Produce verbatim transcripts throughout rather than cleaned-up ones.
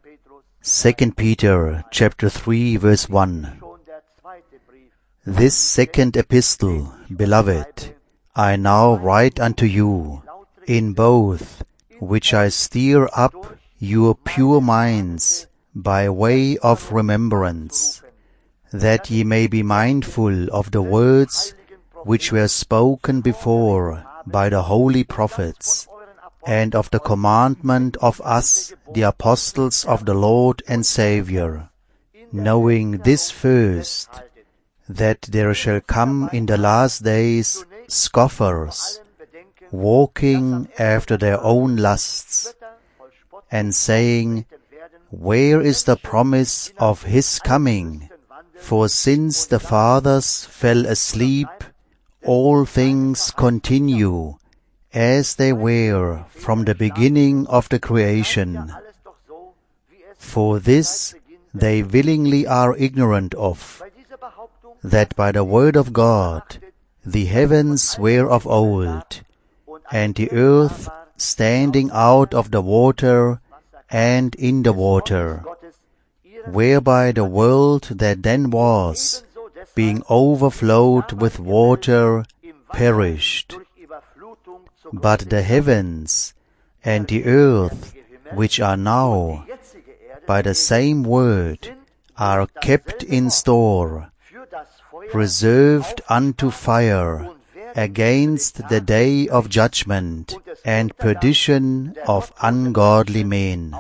Second Peter chapter three verse one. This second epistle, beloved, I now write unto you, in both which I stir up your pure minds by way of remembrance, that ye may be mindful of the words which were spoken before by the holy prophets, and of the commandment of us, the apostles of the Lord and Saviour, knowing this first, that there shall come in the last days scoffers, walking after their own lusts, and saying, Where is the promise of his coming? For since the fathers fell asleep, all things continue as they were from the beginning of the creation. For this they willingly are ignorant of, that by the word of God the heavens were of old, and the earth standing out of the water and in the water, whereby the world that then was, being overflowed with water, perished. But the heavens and the earth, which are now, by the same word, are kept in store, reserved unto fire, against the day of judgment and perdition of ungodly men.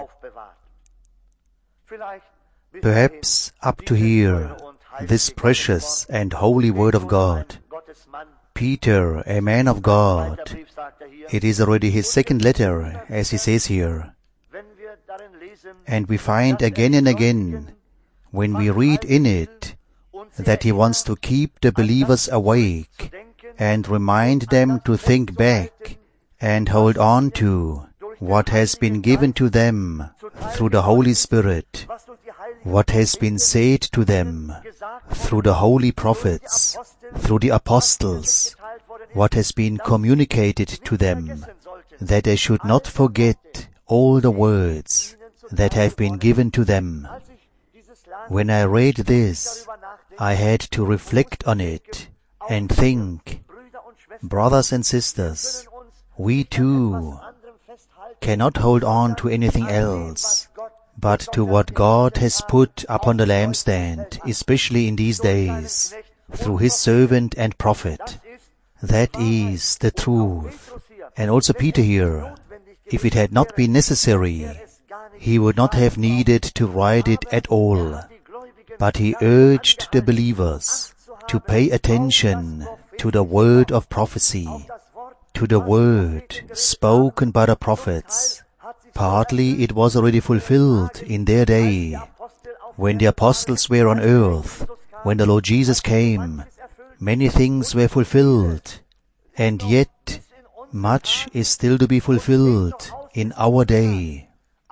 Perhaps up to here, this precious and holy word of God, Peter, a man of God, it is already his second letter, as he says here. And we find again and again, when we read in it, that he wants to keep the believers awake and remind them to think back and hold on to what has been given to them through the Holy Spirit, what has been said to them through the holy prophets, through the apostles, what has been communicated to them, that they should not forget all the words that have been given to them. When I read this, I had to reflect on it and think, brothers and sisters, we too cannot hold on to anything else but to what God has put upon the lampstand, especially in these days, through his servant and prophet. That is the truth. And also Peter here, if it had not been necessary, he would not have needed to write it at all. But he urged the believers to pay attention to the word of prophecy, to the word spoken by the prophets. Partly it was already fulfilled in their day, when the apostles were on earth, when the Lord Jesus came. Many things were fulfilled, and yet much is still to be fulfilled in our day.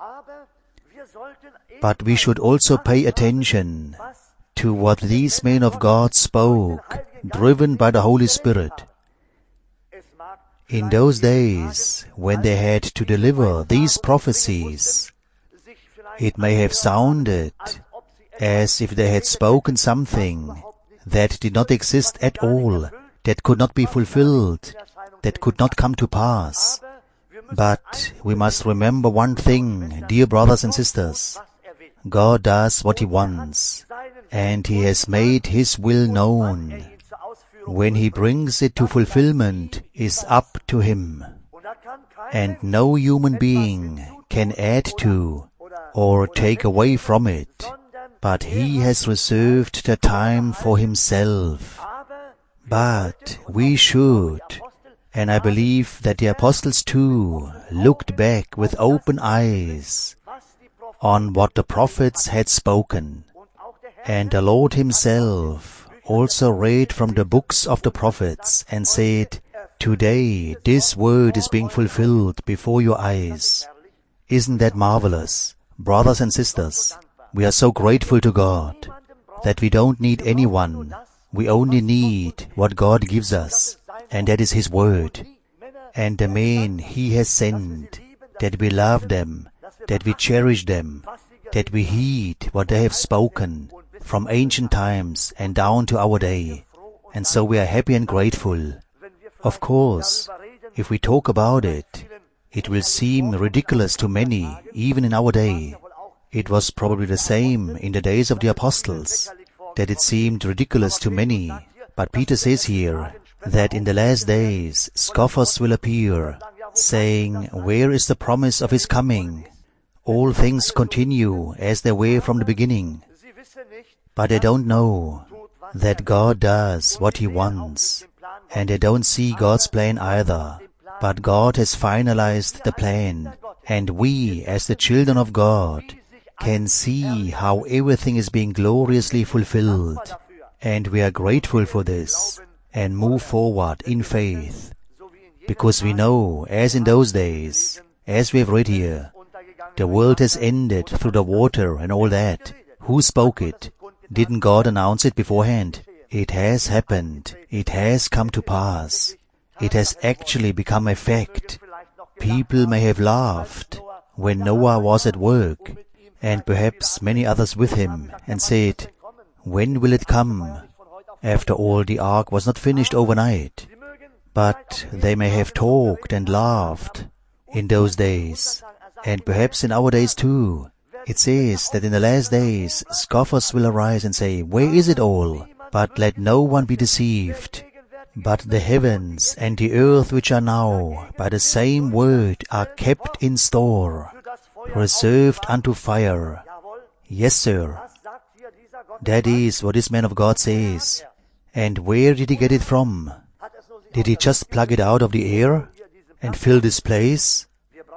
But we should also pay attention to what these men of God spoke, driven by the Holy Spirit. In those days, when they had to deliver these prophecies, it may have sounded as if they had spoken something that did not exist at all, that could not be fulfilled, that could not come to pass. But we must remember one thing, dear brothers and sisters. God does what he wants, and he has made his will known. When he brings it to fulfillment is up to him, and no human being can add to or take away from it, but he has reserved the time for himself. But we should, and I believe that the apostles too, looked back with open eyes on what the prophets had spoken, and the Lord himself also read from the books of the prophets and said, Today this word is being fulfilled before your eyes. Isn't that marvelous? Brothers and sisters, we are so grateful to God that we don't need anyone. We only need what God gives us, and that is his word. And the men he has sent, that we love them, that we cherish them, that we heed what they have spoken from ancient times and down to our day. And so we are happy and grateful. Of course, if we talk about it, it will seem ridiculous to many, even in our day. It was probably the same in the days of the apostles, that it seemed ridiculous to many. But Peter says here that in the last days scoffers will appear, saying, "Where is the promise of his coming? All things continue as they were from the beginning." But they don't know that God does what He wants, and they don't see God's plan either. But God has finalized the plan, and we, as the children of God, can see how everything is being gloriously fulfilled. And we are grateful for this, and move forward in faith, because we know, as in those days, as we have read here, the world has ended through the water and all that. Who spoke it? Didn't God announce it beforehand? It has happened. It has come to pass. It has actually become a fact. People may have laughed when Noah was at work, and perhaps many others with him, and said, "When will it come?" After all, the ark was not finished overnight. But they may have talked and laughed in those days, and perhaps in our days too. It says that in the last days scoffers will arise and say, "Where is it all?" But let no one be deceived. But the heavens and the earth which are now, by the same word, are kept in store, reserved unto fire. Yes, sir. That is what this man of God says. And where did he get it from? Did he just plug it out of the air and fill this place?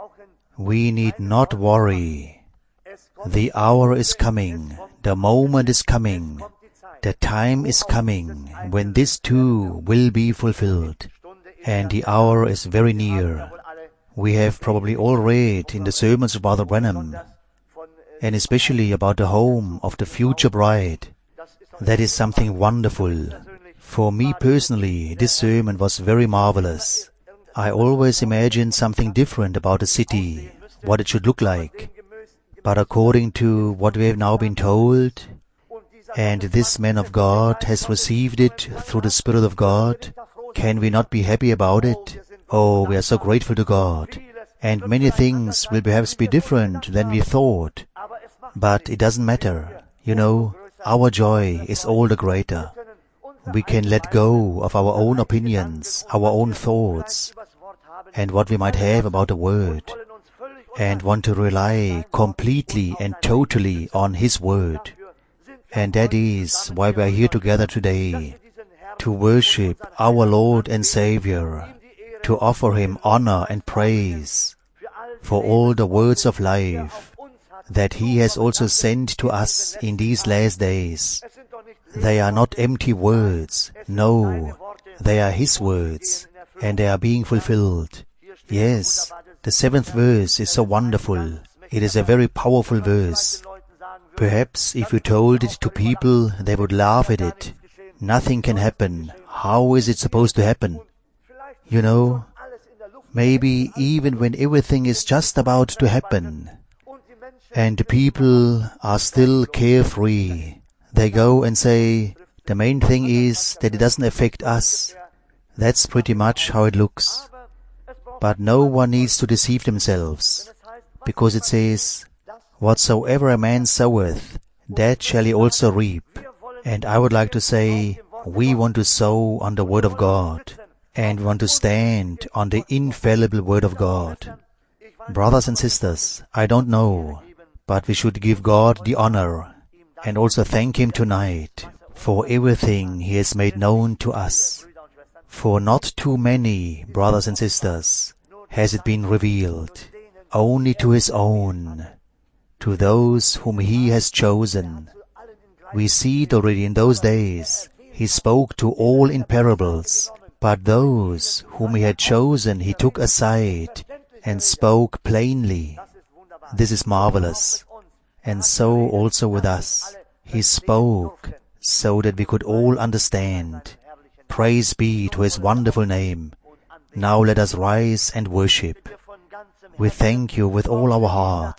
We need not worry. The hour is coming. The moment is coming. The time is coming when this too will be fulfilled. And the hour is very near. We have probably all read in the sermons of Brother Branham, and especially about the home of the future bride. That is something wonderful. For me personally, this sermon was very marvelous. I always imagined something different about the city, what it should look like. But according to what we have now been told, and this man of God has received it through the Spirit of God, can we not be happy about it? Oh, we are so grateful to God. And many things will perhaps be different than we thought. But it doesn't matter. You know, our joy is all the greater. We can let go of our own opinions, our own thoughts, and what we might have about the Word, and want to rely completely and totally on His Word. And that is why we are here together today, to worship our Lord and Savior, to offer Him honor and praise for all the words of life that He has also sent to us in these last days. They are not empty words. No, they are His words, and they are being fulfilled. Yes, the seventh verse is so wonderful. It is a very powerful verse. Perhaps if you told it to people, they would laugh at it. Nothing can happen. How is it supposed to happen? You know, maybe even when everything is just about to happen, and the people are still carefree, they go and say, the main thing is that it doesn't affect us. That's pretty much how it looks. But no one needs to deceive themselves, because it says, whatsoever a man soweth, that shall he also reap. And I would like to say, we want to sow on the Word of God, and want to stand on the infallible Word of God. Brothers and sisters, I don't know, but we should give God the honor, and also thank Him tonight for everything He has made known to us. For not too many, brothers and sisters, has it been revealed, only to His own, to those whom He has chosen. We see it already in those days. He spoke to all in parables, but those whom He had chosen He took aside and spoke plainly. This is marvelous. And so also with us. He spoke so that we could all understand. Praise be to His wonderful name. Now let us rise and worship. We thank You with all our hearts.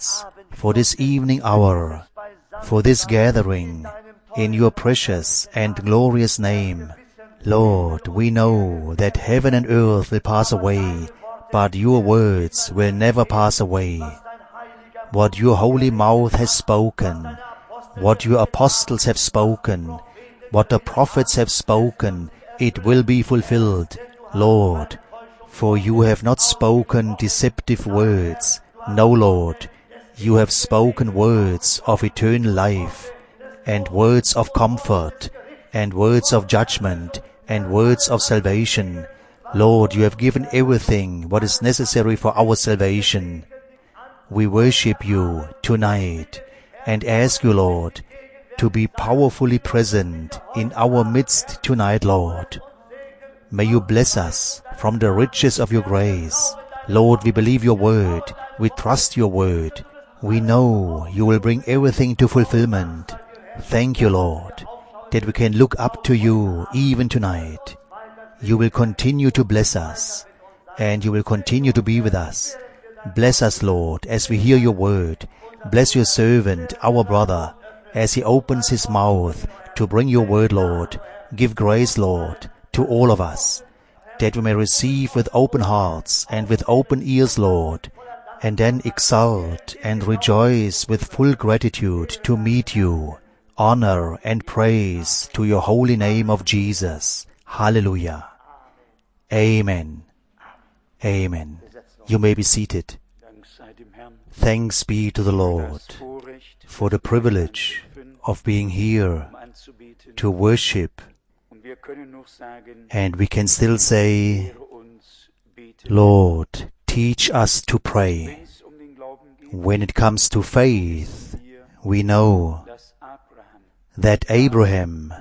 for this evening hour, for this gathering in your precious and glorious name. Lord, we know that heaven and earth will pass away, but your words will never pass away. What your holy mouth has spoken, what your apostles have spoken, what the prophets have spoken, it will be fulfilled, Lord. For you have not spoken deceptive words. No, Lord, you have spoken words of eternal life, and words of comfort, and words of judgment, and words of salvation. Lord, you have given everything what is necessary for our salvation. We worship you tonight and ask you, Lord, to be powerfully present in our midst tonight, Lord. May you bless us from the riches of your grace. Lord, we believe your word. We trust your word. We know you will bring everything to fulfillment. Thank you, Lord, that we can look up to you even tonight. You will continue to bless us, and you will continue to be with us. Bless us, Lord, as we hear your word. Bless your servant, our brother, as he opens his mouth to bring your word, Lord. Give grace, Lord, to all of us, that we may receive with open hearts and with open ears, Lord, and then exult and rejoice with full gratitude to meet you. Honor and praise to your holy name of Jesus. Hallelujah. Amen. Amen. You may be seated. Thanks be to the Lord for the privilege of being here to worship. And we can still say, Lord, teach us to pray. When it comes to faith, we know that Abraham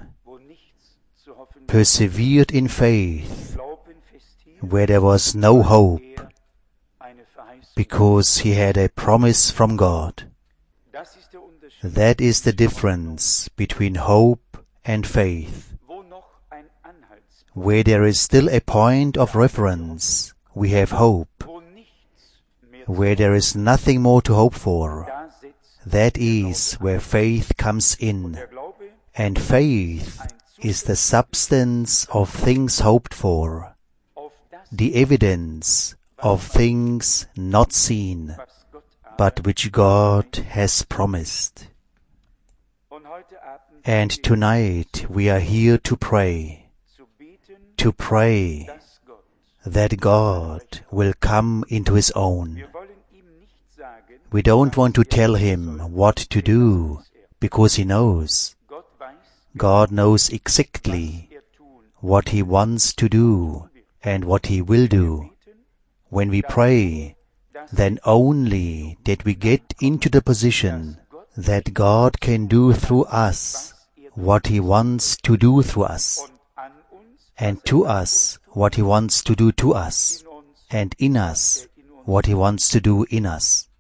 persevered in faith where there was no hope, because he had a promise from God. That is the difference between hope and faith. Where there is still a point of reference, we have hope. Where there is nothing more to hope for, that is where faith comes in. And faith is the substance of things hoped for, the evidence of things not seen, but which God has promised. And tonight we are here to pray, to pray that God will come into His own. We don't want to tell Him what to do, because He knows. God knows exactly what He wants to do and what He will do. When we pray, then only that we get into the position that God can do through us what He wants to do through us, and to us what He wants to do to us, and in us what He wants to do in us.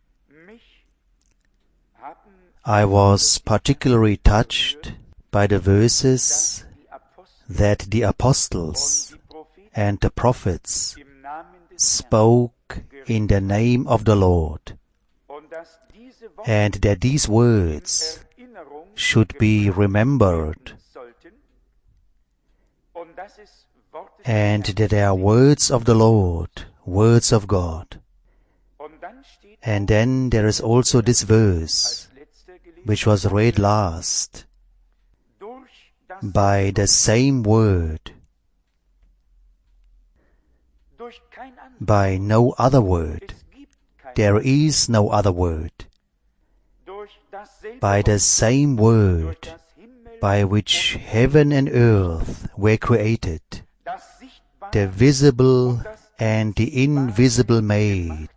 I was particularly touched by the verses that the apostles and the prophets spoke in the name of the Lord, and that these words should be remembered, and that they are words of the Lord, words of God. And then there is also this verse, which was read last, by the same word, by no other word. There is no other word. By the same word by which heaven and earth were created, the visible and the invisible made.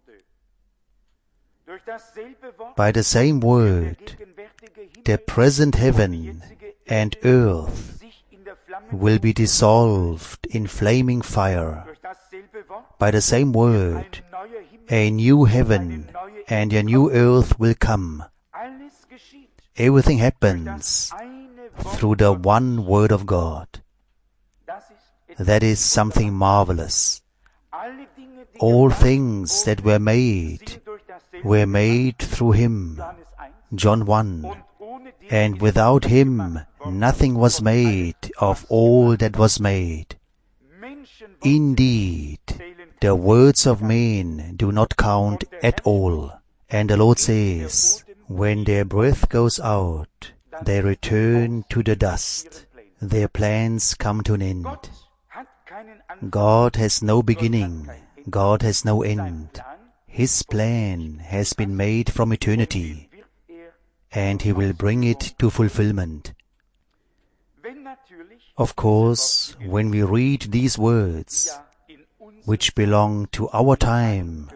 By the same word, the present heaven and earth will be dissolved in flaming fire. By the same word, a new heaven and a new earth will come. Everything happens through the one word of God. That is something marvelous. All things that were made were made through him. John one. And without him nothing was made of all that was made. Indeed, the words of men do not count at all. And the Lord says, when their breath goes out, they return to the dust. Their plans come to an end. God has no beginning. God has no end. His plan has been made from eternity, and He will bring it to fulfillment. Of course, when we read these words, which belong to our time,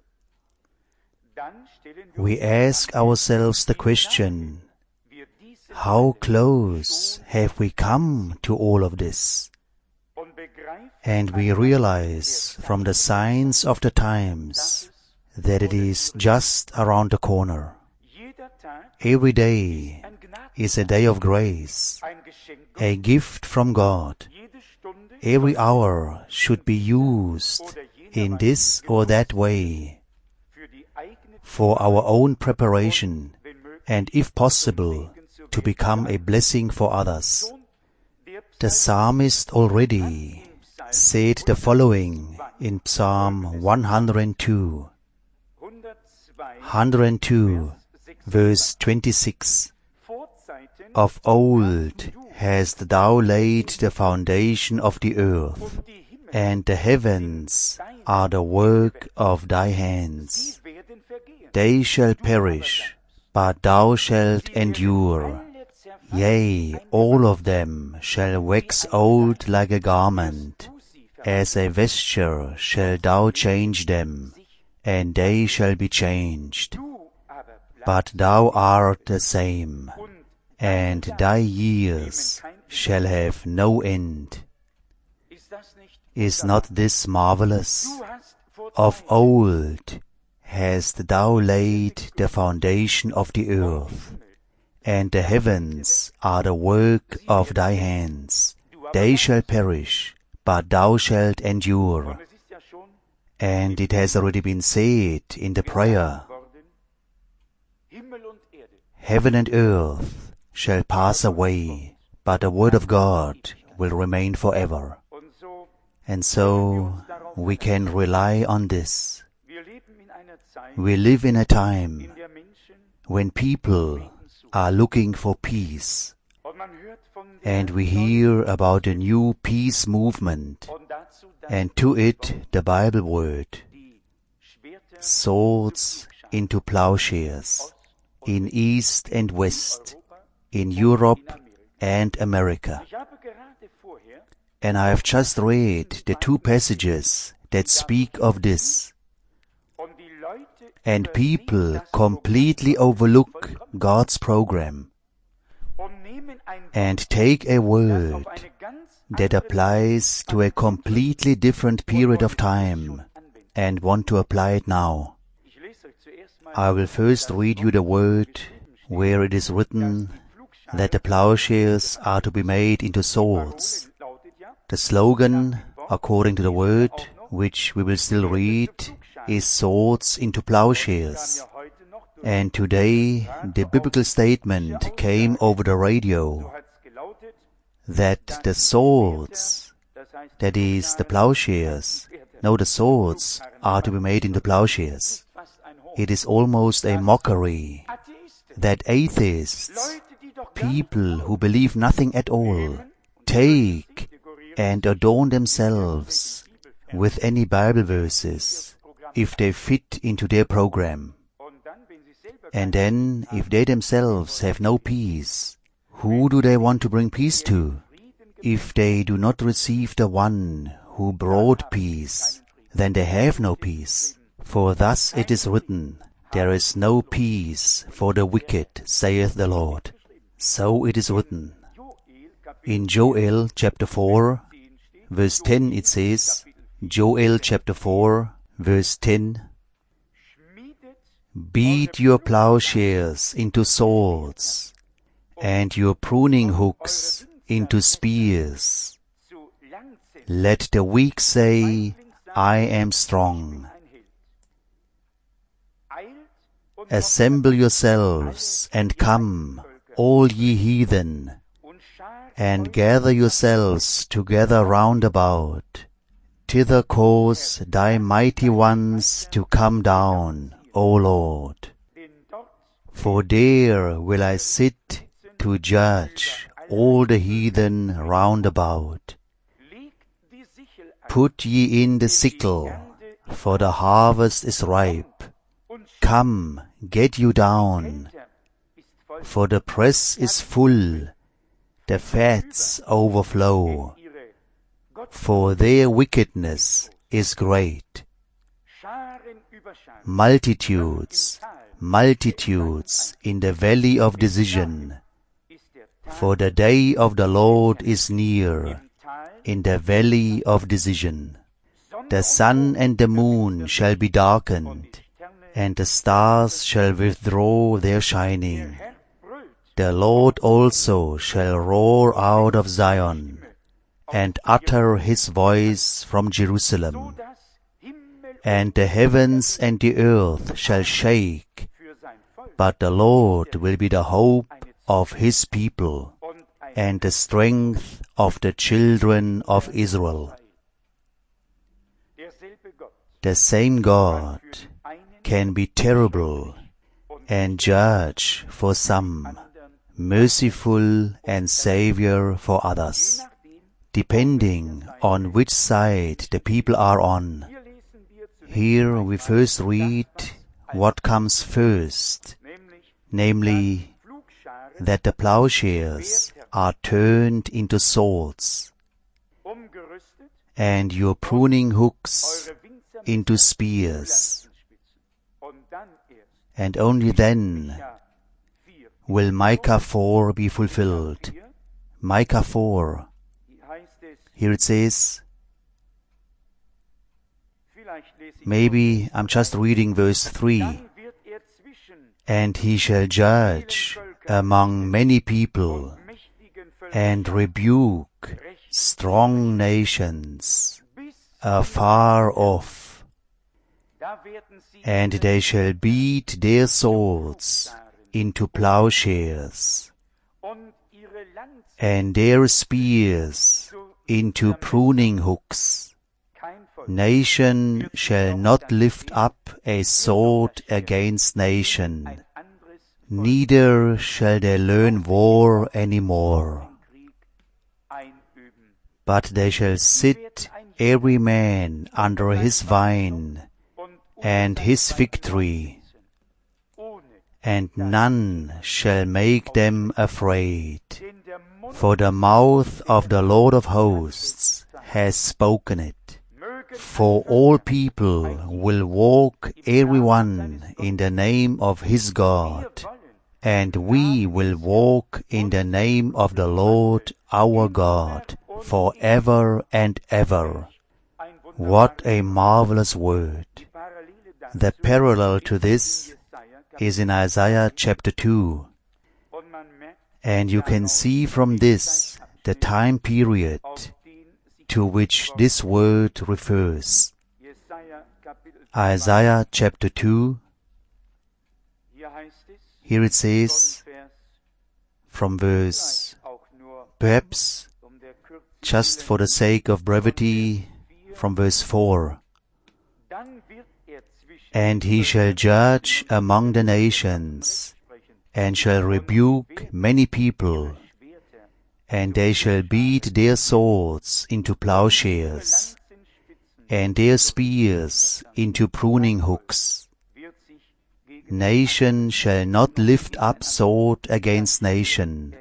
we ask ourselves the question, how close have we come to all of this? And we realize from the signs of the times that it is just around the corner. Every day is a day of grace, a gift from God. Every hour should be used in this or that way for our own preparation and, if possible, to become a blessing for others. The psalmist already said the following in Psalm one hundred two. one hundred two, verse twenty-six. Of old hast thou laid the foundation of the earth, and the heavens are the work of thy hands. They shall perish, but thou shalt endure. Yea, all of them shall wax old like a garment. As a vesture shall thou change them, and they shall be changed. But thou art the same, and thy years shall have no end. Is not this marvelous? Of old hast thou laid the foundation of the earth, and the heavens are the work of thy hands. They shall perish, but thou shalt endure. And it has already been said in the prayer, heaven and earth shall pass away, but the word of God will remain forever. And so we can rely on this. We live in a time when people are looking for peace, and we hear about a new peace movement, and to it the Bible word, swords into plowshares, in East and West, in Europe and America. And I have just read the two passages that speak of this. And people completely overlook God's program and take a word that applies to a completely different period of time and want to apply it now. I will first read you the word where it is written that the plowshares are to be made into swords. The slogan, according to the word, which we will still read, is swords into plowshares. And today the biblical statement came over the radio that the swords, that is the plowshares, no, the swords are to be made into plowshares. It is almost a mockery that atheists, people who believe nothing at all, take and adorn themselves with any Bible verses if they fit into their program. And then, if they themselves have no peace, who do they want to bring peace to? If they do not receive the one who brought peace, then they have no peace. For thus it is written, there is no peace for the wicked, saith the Lord. So it is written. In Joel chapter four, verse ten it says, Joel chapter four, verse ten, beat your plowshares into swords, and your pruning hooks into spears. Let the weak say, I am strong. assemble yourselves, and come, all ye heathen, and gather yourselves together round about. Thither cause thy mighty ones to come down, O Lord. For there will I sit to judge all the heathen round about. Put ye in the sickle, for the harvest is ripe. Come, get you down, for the press is full, the fats overflow, for their wickedness is great. Multitudes, multitudes in the valley of decision, for the day of the Lord is near, in the valley of decision. The sun and the moon shall be darkened, and the stars shall withdraw their shining. The Lord also shall roar out of Zion, and utter his voice from Jerusalem. And the heavens and the earth shall shake, but the Lord will be the hope of his people, and the strength of the children of Israel. The same God can be terrible and judge for some, merciful and Savior for others, depending on which side the people are on. Here we first read what comes first, namely that the plowshares are turned into swords, and your pruning hooks into spears. And only then will Micah four be fulfilled. Micah four. Here it says, maybe I'm just reading verse three. And he shall judge among many people, and rebuke strong nations afar off. And they shall beat their swords into plowshares, and their spears into pruning hooks. Nation shall not lift up a sword against nation, neither shall they learn war any more. But they shall sit every man under his vine and his fig tree, and none shall make them afraid. For the mouth of the Lord of hosts has spoken it. For all people will walk every one in the name of his God, and we will walk in the name of the Lord our God forever and ever. What a marvelous word! The parallel to this is in Isaiah chapter two. And you can see from this the time period to which this word refers. Isaiah chapter two, here it says, from verse, perhaps just for the sake of brevity, from verse four. And he shall judge among the nations, and shall rebuke many people, and they shall beat their swords into plowshares, and their spears into pruning hooks. Nation shall not lift up sword against nation.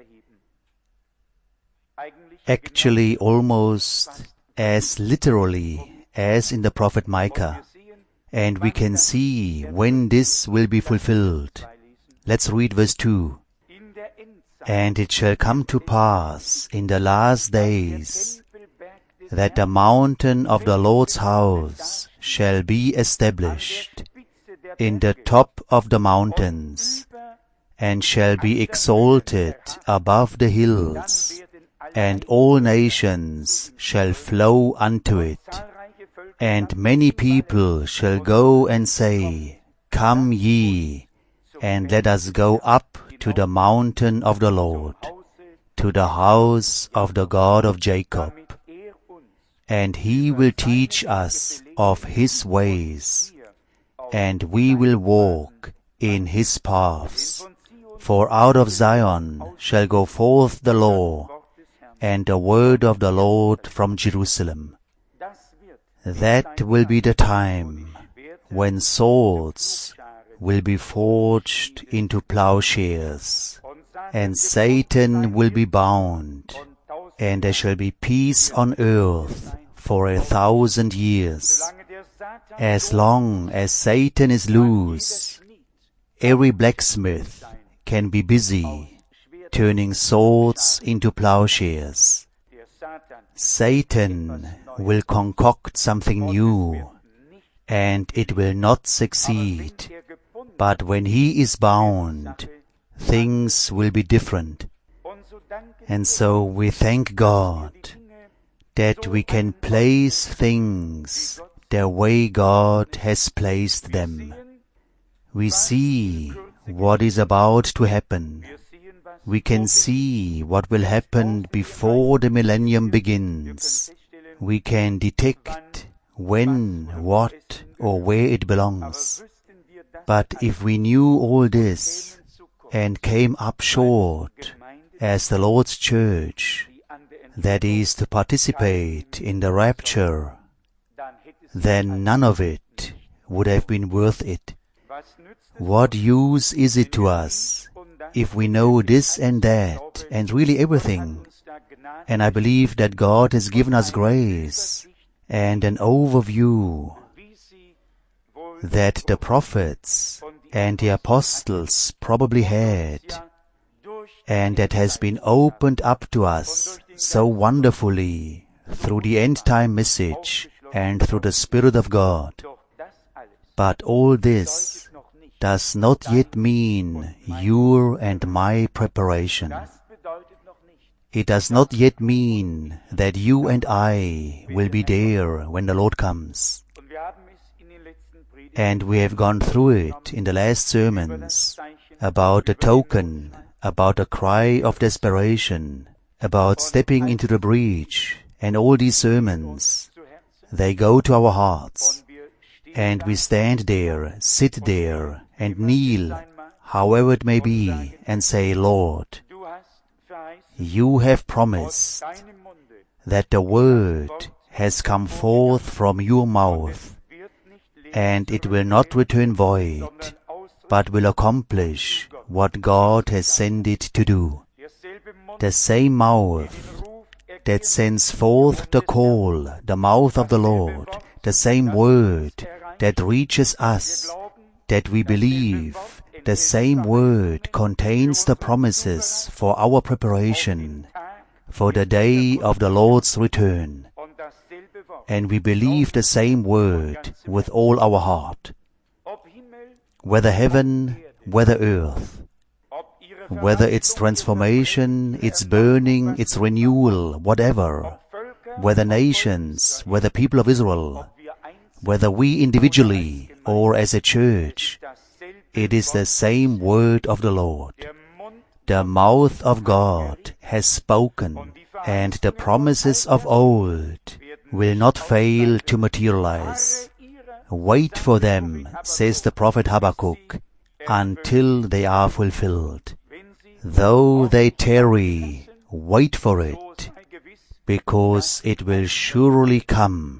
Actually, almost as literally as in the prophet Micah. And we can see when this will be fulfilled. Let's read verse two. And it shall come to pass in the last days that the mountain of the Lord's house shall be established in the top of the mountains, and shall be exalted above the hills, and all nations shall flow unto it. And many people shall go and say, Come ye, and let us go up to the mountain of the Lord, to the house of the God of Jacob, and he will teach us of his ways, and we will walk in his paths. For out of Zion shall go forth the law, and the word of the Lord from Jerusalem. That will be the time when swords will be forged into plowshares, and Satan will be bound, and there shall be peace on earth for a thousand years. As long as Satan is loose, every blacksmith can be busy turning swords into plowshares. Satan will concoct something new, and it will not succeed. But when he is bound, things will be different. And so we thank God that we can place things the way God has placed them. We see what is about to happen. We can see what will happen before the millennium begins. We can detect when, what, or where it belongs. But if we knew all this and came up short as the Lord's church, that is to participate in the rapture, then none of it would have been worth it. What use is it to us if we know this and that and really everything? And I believe that God has given us grace and an overview that the prophets and the apostles probably had, and that has been opened up to us so wonderfully through the end-time message and through the Spirit of God. But all this does not yet mean your and my preparation. It does not yet mean that you and I will be there when the Lord comes. And we have gone through it in the last sermons about the token, about a cry of desperation, about stepping into the breach, and all these sermons, they go to our hearts, and we stand there, sit there, and kneel, however it may be, and say, Lord, you have promised that the word has come forth from your mouth, and it will not return void, but will accomplish what God has sent it to do. The same mouth that sends forth the call, the mouth of the Lord, the same word that reaches us, that we believe, the same word contains the promises for our preparation for the day of the Lord's return. And we believe the same word with all our heart. Whether heaven, whether earth, whether its transformation, its burning, its renewal, whatever, whether nations, whether people of Israel, whether we individually or as a church, it is the same word of the Lord. The mouth of God has spoken, and the promises of old will not fail to materialize. Wait for them, says the prophet Habakkuk, until they are fulfilled. Though they tarry, wait for it, because it will surely come.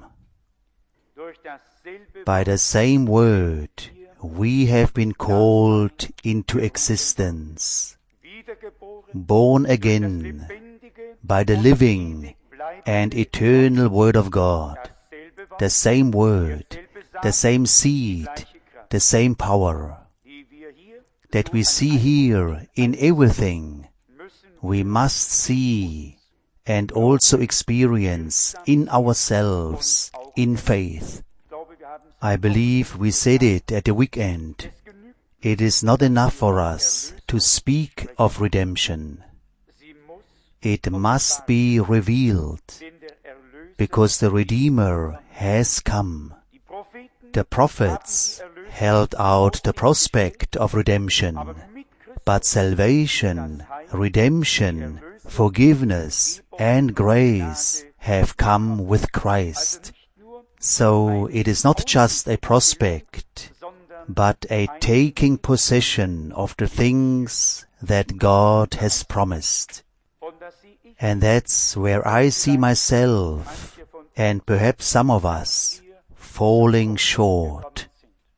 By the same word, we have been called into existence, born again by the living and eternal Word of God. The same word, the same seed, the same power that we see here in everything, we must see and also experience in ourselves in faith. I believe we said it at the weekend. It is not enough for us to speak of redemption. It must be revealed, because the Redeemer has come. The prophets held out the prospect of redemption, but salvation, redemption, forgiveness, and grace have come with Christ. So it is not just a prospect, but a taking possession of the things that God has promised. And that's where I see myself, and perhaps some of us, falling short.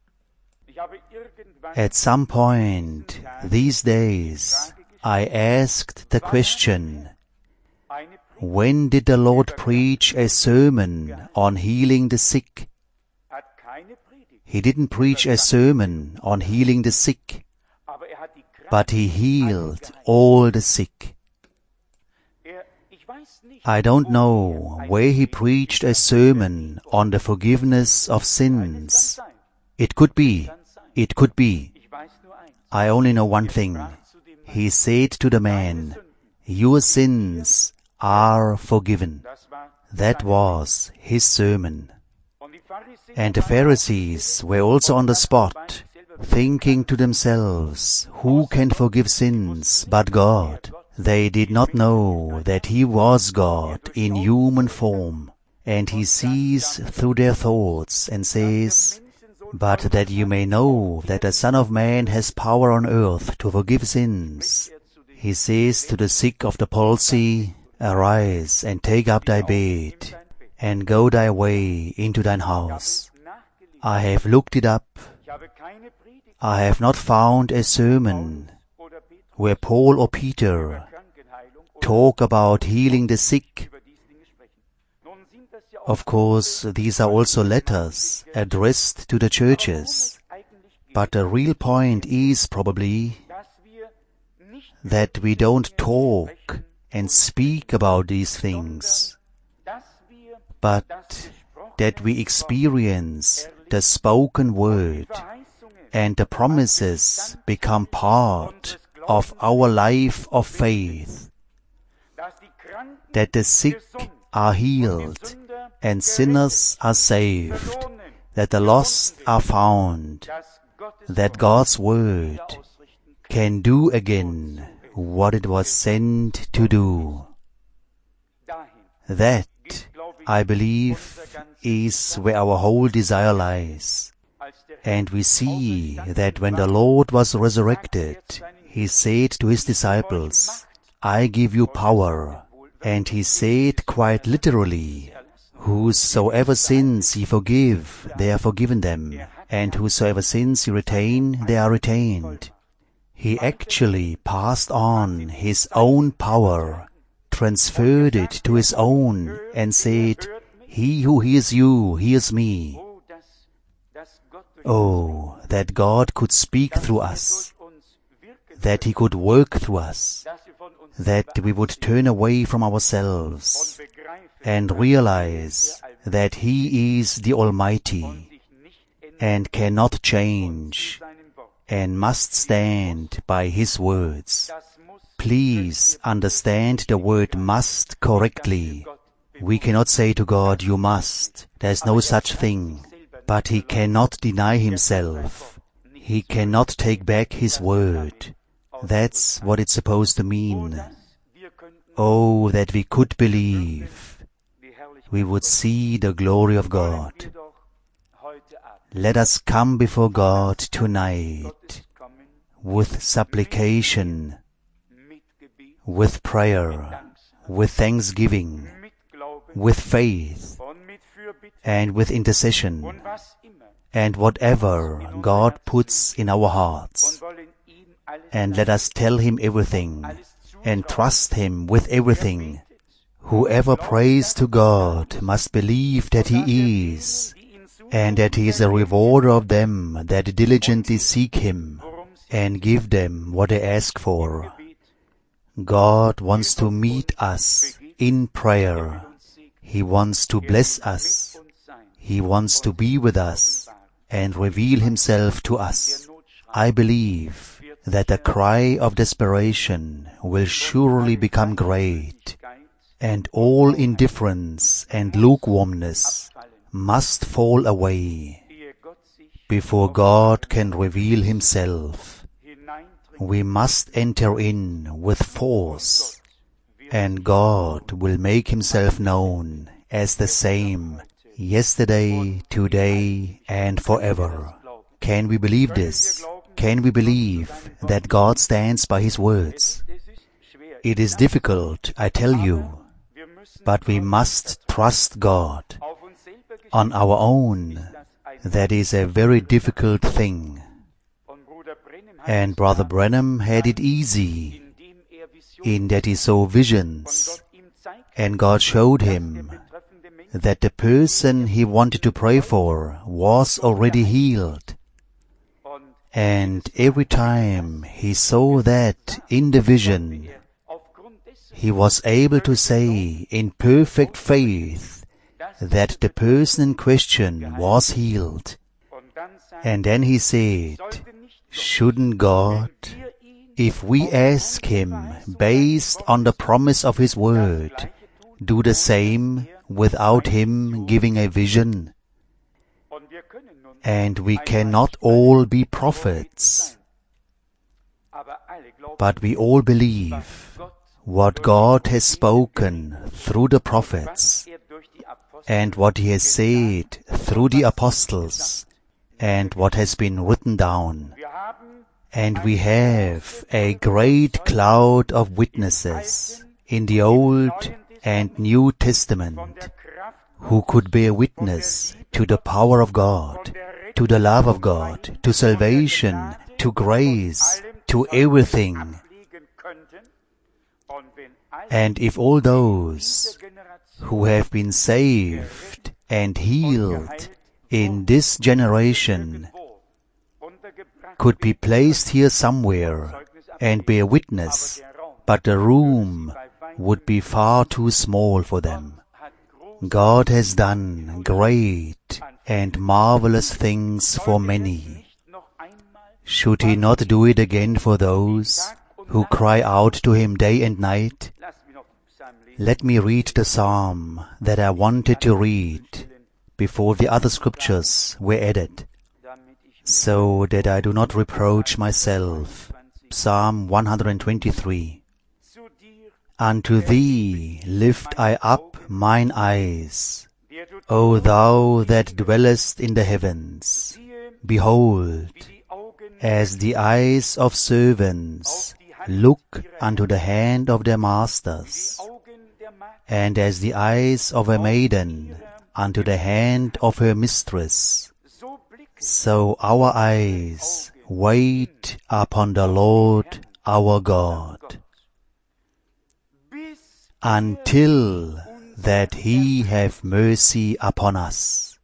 At some point these days, I asked the question, when did the Lord preach a sermon on healing the sick? He didn't preach a sermon on healing the sick, but He healed all the sick. I don't know where He preached a sermon on the forgiveness of sins. It could be, it could be. I only know one thing. He said to the man, "Your sins are forgiven." That was His sermon. And the Pharisees were also on the spot, thinking to themselves, who can forgive sins but God? They did not know that He was God in human form, and He sees through their thoughts and says, "But that you may know that the Son of Man has power on earth to forgive sins," He says to the sick of the palsy, "Arise and take up thy bed, and go thy way into thine house." I have looked it up. I have not found a sermon where Paul or Peter talk about healing the sick. Of course, these are also letters addressed to the churches. But the real point is probably that we don't talk and speak about these things, but that we experience the spoken word, and the promises become part of our life of faith, that the sick are healed and sinners are saved, that the lost are found, that God's word can do again what it was sent to do. That, I believe, is where our whole desire lies. And we see that when the Lord was resurrected, He said to His disciples, "I give you power." And He said quite literally, "Whosoever sins ye forgive, they are forgiven them, and whosoever sins ye retain, they are retained." He actually passed on His own power, transferred it to His own, and said, "He who hears you, hears me." Oh, that God could speak through us, that He could work through us, that we would turn away from ourselves and realize that He is the Almighty and cannot change and must stand by His words. Please understand the word "must" correctly. We cannot say to God, "You must." There is no such thing. But He cannot deny Himself. He cannot take back His word. That's what it's supposed to mean. Oh, that we could believe. We would see the glory of God. Let us come before God tonight with supplication, with prayer, with thanksgiving, with faith, and with intercession, and whatever God puts in our hearts. And let us tell Him everything, and trust Him with everything. Whoever prays to God must believe that He is, and that He is a rewarder of them that diligently seek Him, and give them what they ask for. God wants to meet us in prayer. He wants to bless us. He wants to be with us and reveal Himself to us. I believe that the cry of desperation will surely become great, and all indifference and lukewarmness must fall away before God can reveal Himself. We must enter in with force, and God will make Himself known as the same yesterday, today, and forever. Can we believe this? Can we believe that God stands by His words? It is difficult, I tell you, but we must trust God. On our own, that is a very difficult thing. And Brother Branham had it easy, in that he saw visions, and God showed him that the person he wanted to pray for was already healed. And every time he saw that in the vision, he was able to say in perfect faith that the person in question was healed. And then he said, shouldn't God, if we ask Him based on the promise of His word, do the same without Him giving a vision? And we cannot all be prophets, but we all believe what God has spoken through the prophets, and what He has said through the apostles, and what has been written down. And we have a great cloud of witnesses in the Old and New Testament who could bear witness to the power of God, to the love of God, to salvation, to grace, to everything. And if all those who have been saved and healed in this generation could be placed here somewhere and bear witness, but the room would be far too small for them. God has done great and marvelous things for many. Should He not do it again for those who cry out to Him day and night? Let me read the psalm that I wanted to read before the other scriptures were added, so that I do not reproach myself. Psalm one hundred twenty-three. Unto Thee lift I up mine eyes, O Thou that dwellest in the heavens. Behold, as the eyes of servants look unto the hand of their masters, and as the eyes of a maiden unto the hand of her mistress, so our eyes wait upon the Lord our God, until that He have mercy upon us.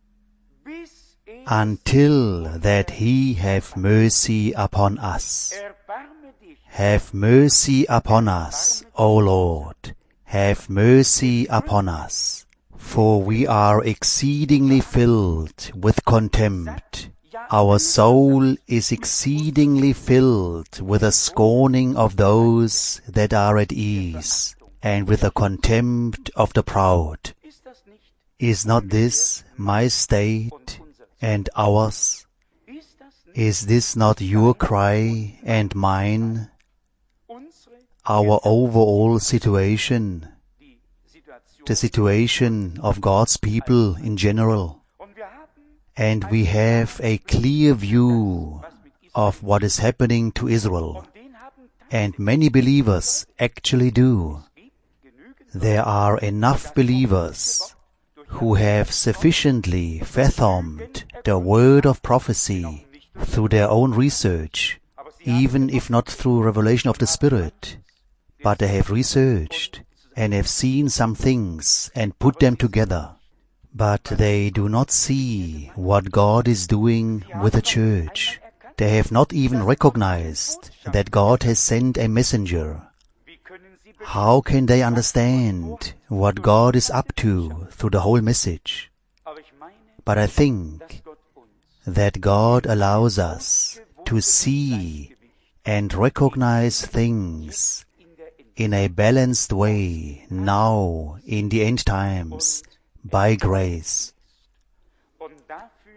Until that He have mercy upon us. Have mercy upon us, O Lord, have mercy upon us. For we are exceedingly filled with contempt. Our soul is exceedingly filled with the scorning of those that are at ease, and with the contempt of the proud. Is not this my state and ours? Is this not your cry and mine? Our overall situation, the situation of God's people in general. And we have a clear view of what is happening to Israel. And many believers actually do. There are enough believers who have sufficiently fathomed the word of prophecy through their own research, even if not through revelation of the Spirit, but they have researched and have seen some things and put them together, but they do not see what God is doing with the church. They have not even recognized that God has sent a messenger. How can they understand what God is up to through the whole message? But I think that God allows us to see and recognize things in a balanced way now in the end times by grace.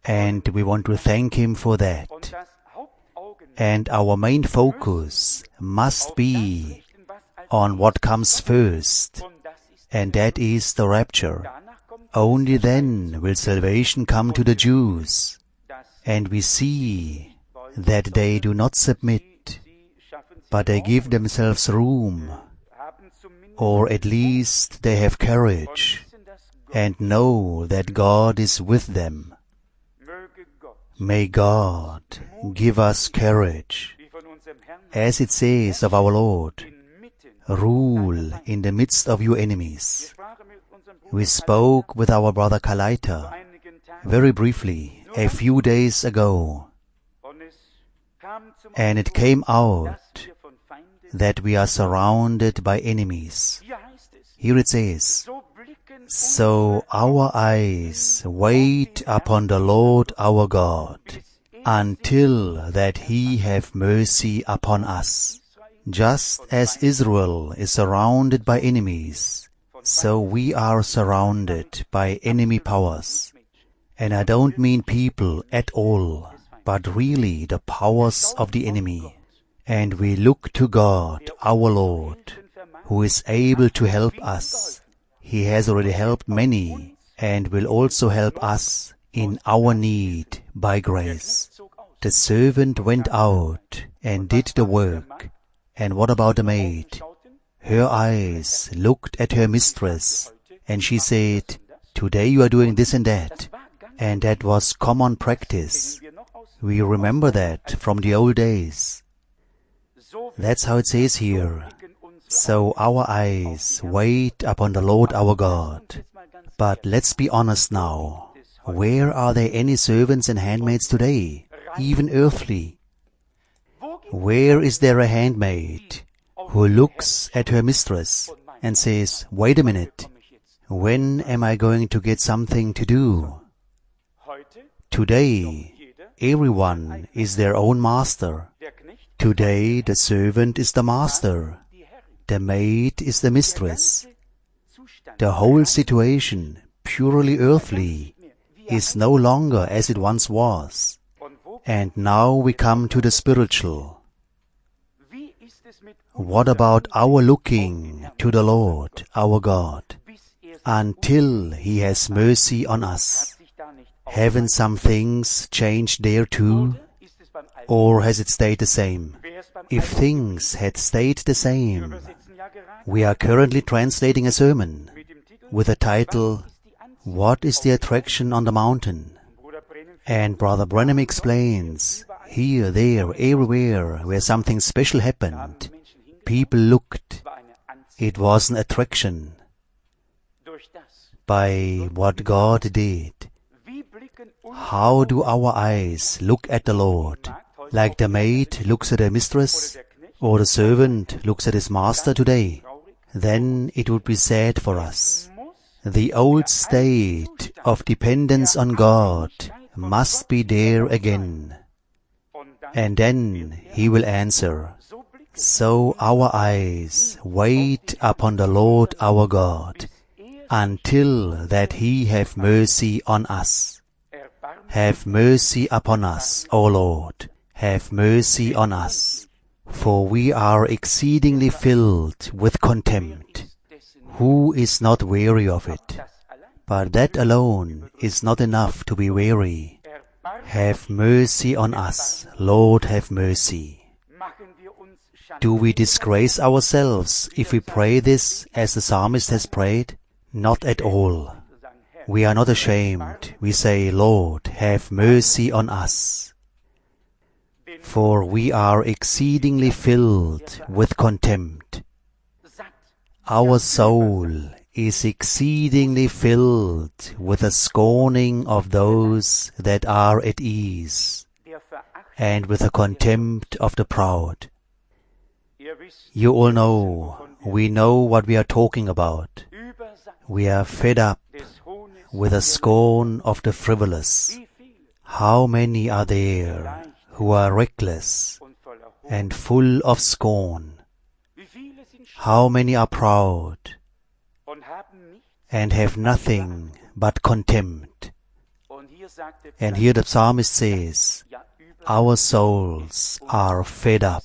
And we want to thank Him for that. And our main focus must be on what comes first, and that is the rapture. Only then will salvation come to the Jews. And we see that they do not submit, but they give themselves room, or at least they have courage, and know that God is with them. May God give us courage, as it says of our Lord, rule in the midst of your enemies. We spoke with our brother Kalaita very briefly a few days ago, and it came out that we are surrounded by enemies. Here it says, so our eyes wait upon the Lord our God, until that He have mercy upon us. Just as Israel is surrounded by enemies, so we are surrounded by enemy powers. And I don't mean people at all, but really the powers of the enemy. And we look to God, our Lord, who is able to help us. He has already helped many, and will also help us in our need by grace. The servant went out and did the work. And what about the maid? Her eyes looked at her mistress, and she said, today you are doing this and that. And that was common practice. We remember that from the old days. That's how it says here. So our eyes wait upon the Lord our God. But let's be honest now. Where are there any servants and handmaids today, even earthly? Where is there a handmaid who looks at her mistress and says, wait a minute, when am I going to get something to do? Today, everyone is their own master. Today, the servant is the master. The maid is the mistress. The whole situation, purely earthly, is no longer as it once was. And now we come to the spiritual. What about our looking to the Lord, our God, until He has mercy on us? Haven't some things changed there too? Or has it stayed the same? If things had stayed the same, we are currently translating a sermon with the title, What is the Attraction on the Mountain? And Brother Branham explains, here, there, everywhere where something special happened, people looked. It was an attraction by what God did. How do our eyes look at the Lord? Like the maid looks at her mistress, or the servant looks at his master today? Then it would be sad for us. The old state of dependence on God must be there again. And then He will answer, so our eyes wait upon the Lord our God, until that He have mercy on us. Have mercy upon us, O Lord, have mercy on us, for we are exceedingly filled with contempt. Who is not weary of it? But that alone is not enough to be weary. Have mercy on us, Lord, have mercy. Do we disgrace ourselves if we pray this as the psalmist has prayed? Not at all. We are not ashamed. We say, Lord, have mercy on us. For we are exceedingly filled with contempt. Our soul is exceedingly filled with the scorning of those that are at ease, and with the contempt of the proud. You all know, we know what we are talking about. We are fed up with the scorn of the frivolous. How many are there who are reckless and full of scorn? How many are proud and have nothing but contempt? And here the psalmist says, our souls are fed up.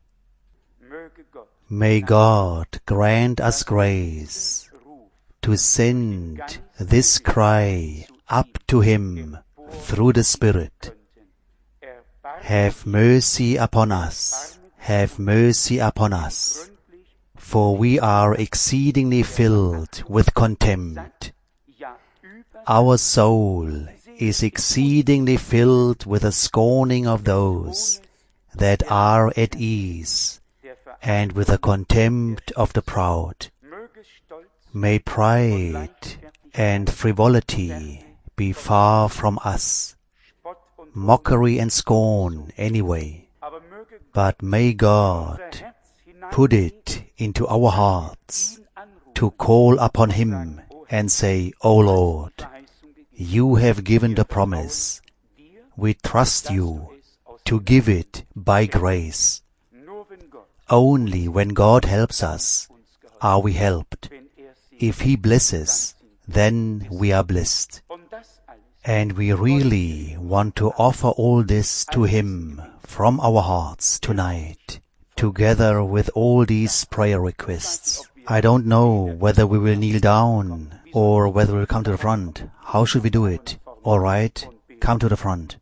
May God grant us grace to send this cry up to Him through the Spirit. Have mercy upon us, have mercy upon us, for we are exceedingly filled with contempt. Our soul is exceedingly filled with the scorning of those that are at ease, and with the contempt of the proud. May pride and frivolity be far from us, mockery and scorn anyway, but may God put it into our hearts to call upon Him and say, O Lord, You have given the promise. We trust You to give it by grace. Only when God helps us are we helped. If He blesses, then we are blessed. And we really want to offer all this to Him from our hearts tonight, together with all these prayer requests. I don't know whether we will kneel down or whether we'll come to the front. How should we do it? All right, come to the front.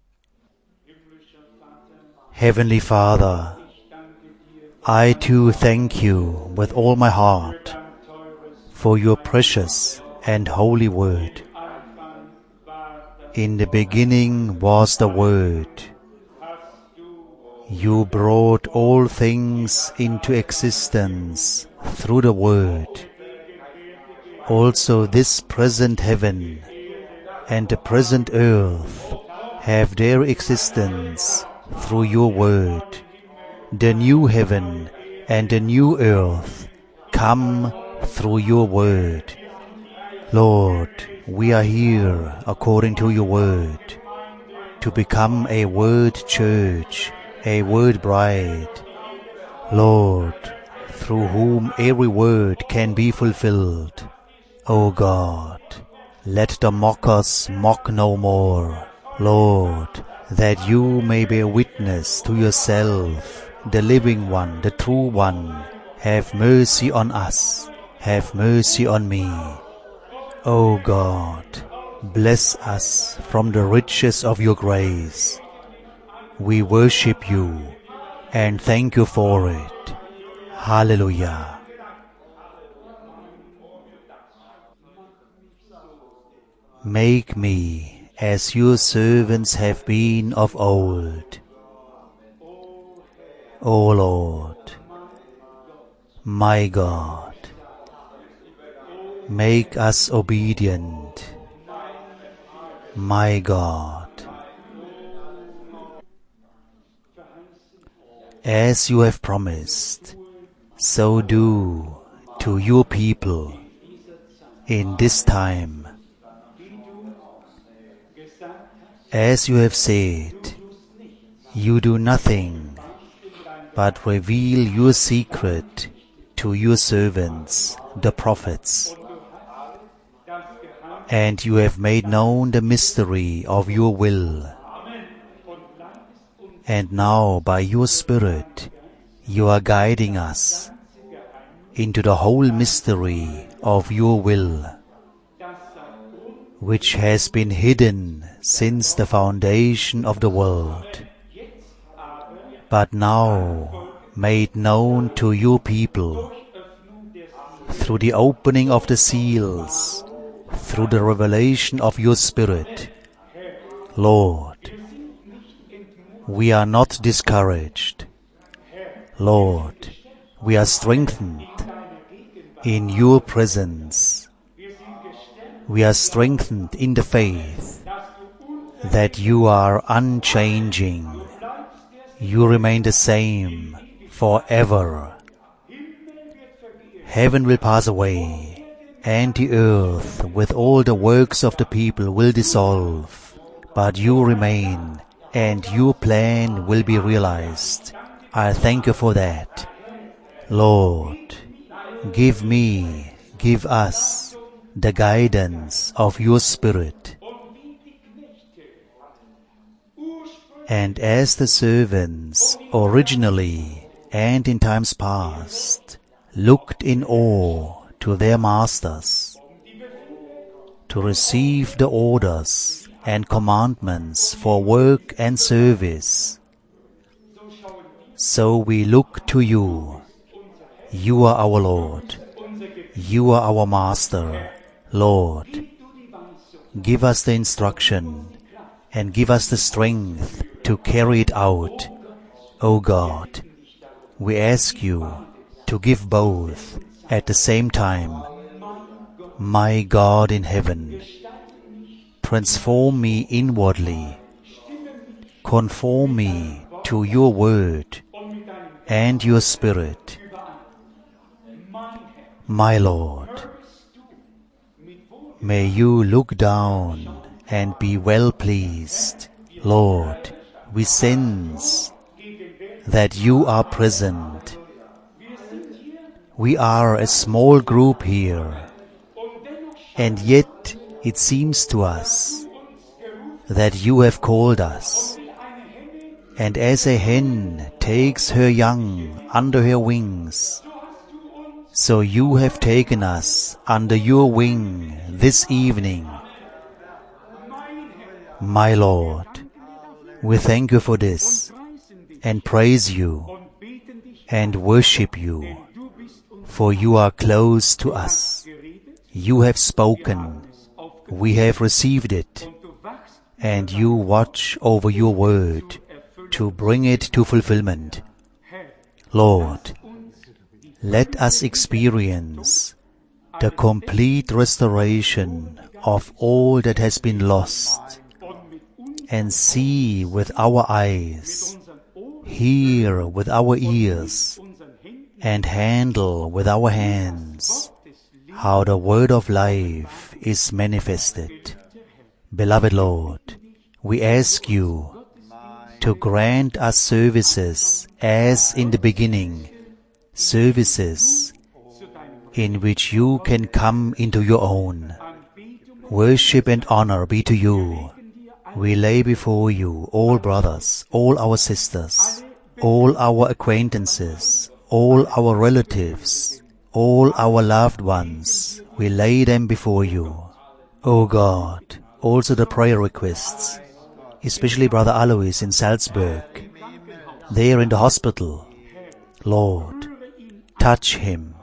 Heavenly Father, I too thank You with all my heart for Your precious and holy word. In the beginning was the Word. You brought all things into existence through the Word. Also this present heaven and the present earth have their existence through Your Word. The new heaven and the new earth come through Your Word. Lord, we are here according to Your Word, to become a Word church, a Word bride. Lord, through whom every word can be fulfilled. O God, let the mockers mock no more. Lord, that You may bear witness to Yourself, the living one, the true one. Have mercy on us. Have mercy on me. O God, bless us from the riches of Your grace. We worship You and thank You for it. Hallelujah. Make me as Your servants have been of old. O Lord, my God, make us obedient, my God. As You have promised, so do to Your people in this time. As You have said, You do nothing but reveal Your secret to Your servants, the prophets. And You have made known the mystery of Your will. And now by Your Spirit You are guiding us into the whole mystery of Your will, which has been hidden since the foundation of the world, but now made known to Your people through the opening of the seals, through the revelation of Your Spirit. Lord, we are not discouraged. Lord, we are strengthened in Your presence. We are strengthened in the faith that You are unchanging. You remain the same forever. Heaven will pass away, and the earth with all the works of the people will dissolve, but You remain, and Your plan will be realized. I thank You for that. Lord, give me, give us the guidance of Your Spirit, And as the servants originally and in times past looked in awe to their masters to receive the orders and commandments for work and service, so we look to you. You are our Lord. You are our Master, Lord. Give us the instruction and give us the strength to carry it out. O God, we ask you to give both at the same time. My God in heaven, transform me inwardly, conform me to your word and your spirit. My Lord, may you look down and be well pleased. Lord, we sense that you are present. We are a small group here, and yet it seems to us that you have called us. And as a hen takes her young under her wings, so you have taken us under your wing this evening. My Lord, we thank you for this and praise you and worship you, for you are close to us. You have spoken, we have received it, and you watch over your word to bring it to fulfillment. Lord, let us experience the complete restoration of all that has been lost, and see with our eyes, hear with our ears, and handle with our hands how the word of life is manifested. Beloved Lord, we ask you to grant us services as in the beginning, services in which you can come into your own. Worship and honor be to you. We lay before you all brothers, all our sisters, all our acquaintances, all our relatives, all our loved ones. We lay them before you. O God, also the prayer requests, especially Brother Alois in Salzburg, there in the hospital. Lord, touch him.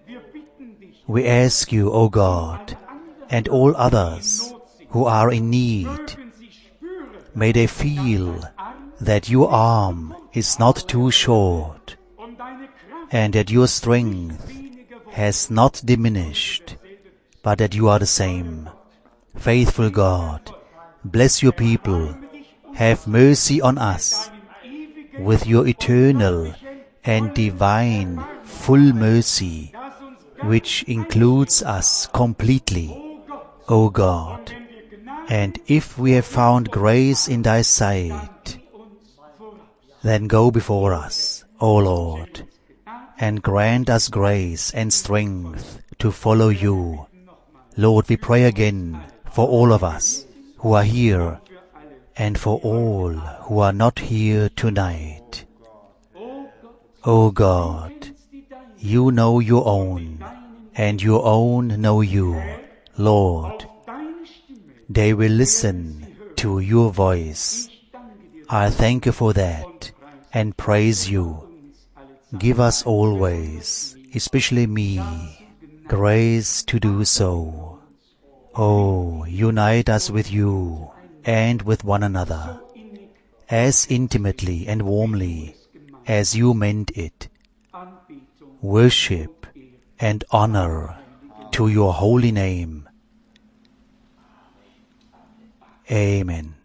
We ask you, O God, and all others who are in need, may they feel that your arm is not too short, and that your strength has not diminished, but that you are the same. Faithful God, bless your people. Have mercy on us with your eternal and divine full mercy, which includes us completely, O God. And if we have found grace in thy sight, then go before us, O Lord, and grant us grace and strength to follow you. Lord, we pray again for all of us who are here and for all who are not here tonight. O God, you know your own, and your own know you. Lord, they will listen to your voice. I thank you for that and praise you. Give us always, especially me, grace to do so. Oh, unite us with you and with one another, as intimately and warmly as you meant it. Worship and honor to your holy name. Amen.